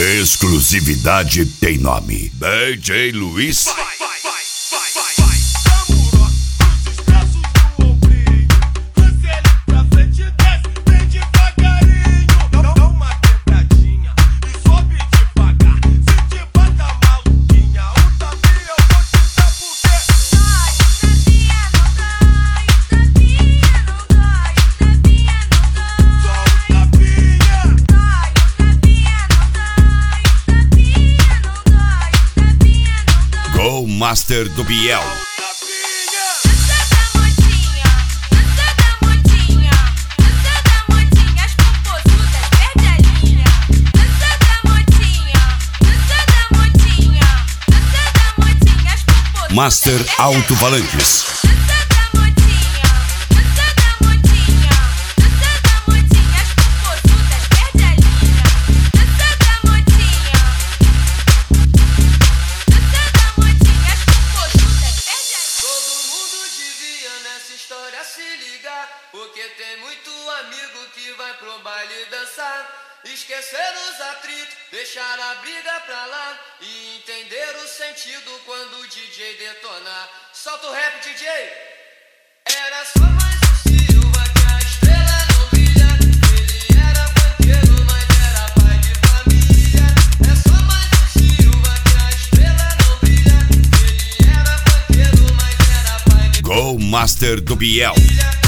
Exclusividade tem nome: DJ Luiz. Go Master do Biel. Master Alto-Falantes. História se ligar, porque tem muito amigo que vai pro baile dançar, esquecer os atritos, deixar a briga pra lá e entender o sentido quando o DJ detonar. Solta o rap, DJ. Era só mais um Silva que a estrela não brilha. Ele era banqueiro, mas era pai de família. É só mais um Silva que a estrela não brilha. Ele era banqueiro, mas era pai de família. Go Master do Biel.